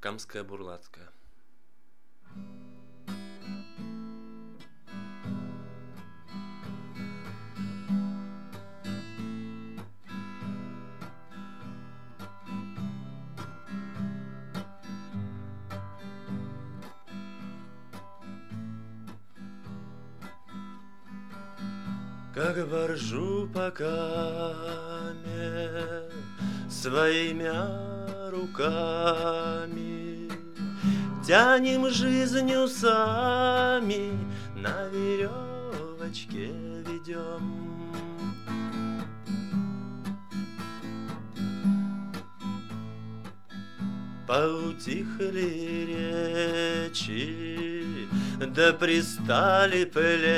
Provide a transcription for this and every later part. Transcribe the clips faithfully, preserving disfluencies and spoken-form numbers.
Камская Бурлацкая. Как боржу по каме своими руками, тянем жизнью сами, на веревочке ведем. Поутихли речи, да пристали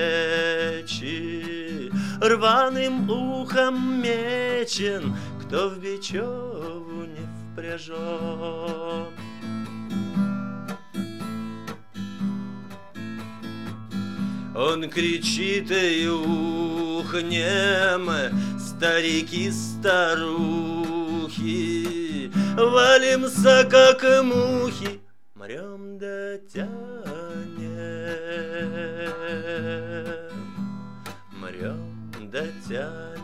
плечи, рваным ухом мечен, кто в бечеву не впряжен. Он кричит и ухнем, старики-старухи, валимся, как мухи, мрем да тянем, мрем да тянем.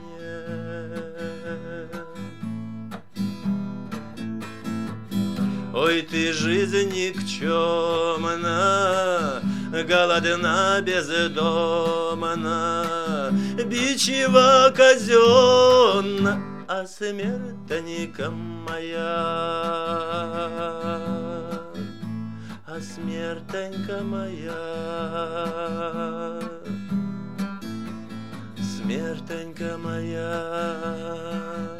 Ой, ты, жизнь никчемна, голодна, бездомна, бичева казенна, а смертника моя, а смертенька моя, смертенька моя.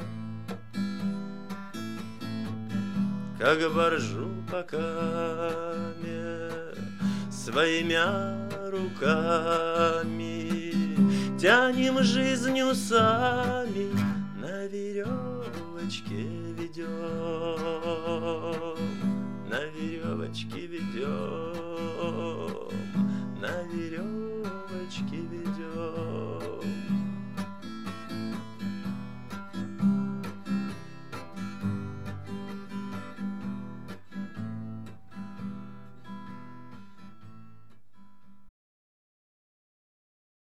Как боржу по каме своими руками, тянем жизнью сами, на веревочке ведем, на веревочке ведем.